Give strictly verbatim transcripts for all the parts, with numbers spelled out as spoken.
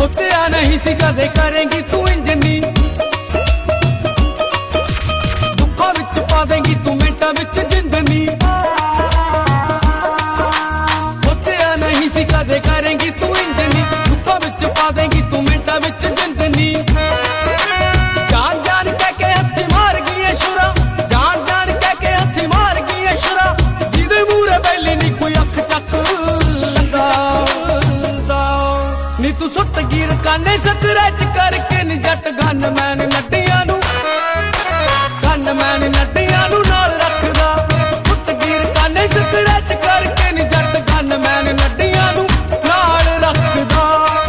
सोचा नहीं सी कदे करेंगी तू इंजनी, दुखों विच पा देंगी तू मिंटां विच जिंदनी। सोचा नहीं सी कदे करेंगी तू इंजनी, दुखों विच पा देंगी तू मिंटां विच जिंदनी। जान जान कह के हथी मार गई शुरा, जान जान कह के हथी मार गई शुरा, जिदे मूरे बैली नी कोई अख चकदा नी। तू सुट गिर काने स्क्रैच करके नी जट गन मैन नड्डियां नू, गन मैन नड्डियां नू नाल रखदा। सुट गिर काने स्क्रैच करके नी जट गन मैन नड्डियां नू नाल रखदा।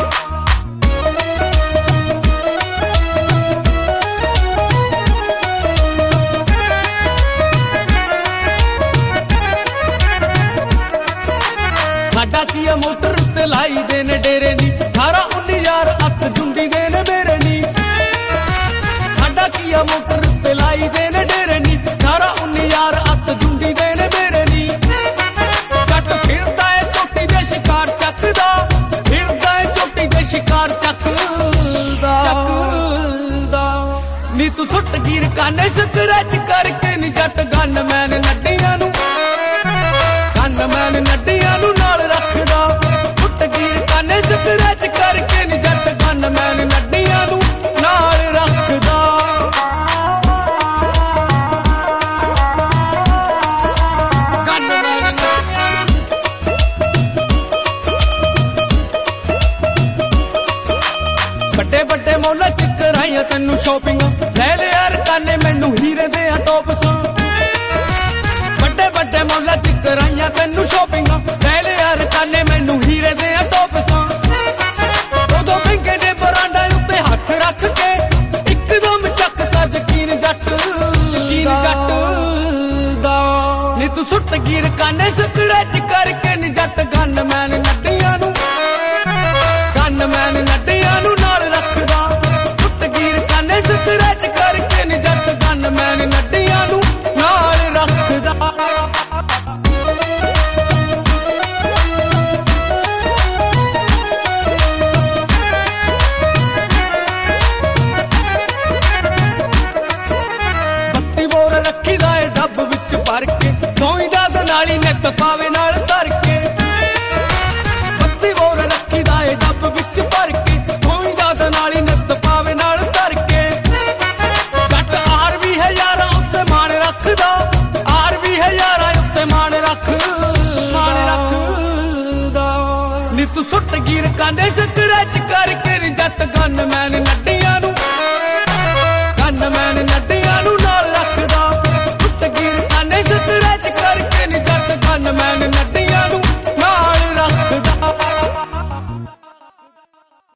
साडा की मोटर उत्ते लाई दे ने डेरे नी, अठारह उन्नी यार अख जुंडी दे ने मेरे नी। साडा की मोटर उत्ते लाई दे ने डेरे नी, अठारह उन्नी यार अख जुंडी दे ने मेरे नी। जट फिरदा है चोटी दे शिकार चकदा, फिरदा है चोटी दे शिकार चकदा चकदा नी। तू सुट गिर काने स्क्रैच करके नी जट गन मैन नड्डियां नू, गन मैन नड्डियां नू नाल रखदा। सुट गिर काने स्क्रैच करके नी जट गन मैन नड्डियां नू नाल रखदा। गन मैन बड़े बड़े मॉलां च कराइयां तैनू शॉपिंग, ले ले यार काने मैनू हीरे दे टॉप्स। बड़े बड़े मॉलां च कराइयां तैनू शॉपिंग, ले ले यार काने मैनू हीरे दे टॉप्स। दो दो महंगे दे बरांडा उत्ते हथ रख के इकदम चकदा यकीन जट यकीन जट दा नी। तू सुट गिर काने स्क्रैच करके नी जट गन मैन नड्डियां नू, गन मैन नड्डियां नू नाल रखदा। सुट गिर काने स्क्रैच करके नी जट गन मैन नड्डियां नू नाल रखदा। बत्ती बोर रखी दा ए डब विच भर के, सौईदा ते नाली नित पावे नाल धर के। बत्ती बोर रखी दा ए डब विच भर के, सौईदा ते नाली नित पावे नाल धर के। जट आर भी है यारा उत्ते मान रखदा, आर भी है यारा उत्ते मान रख मान रखदा नी। तू सुट गिर काने स्क्रैच करके नी जट गन मैन नड्डियां नू, गन मैन नड्डियां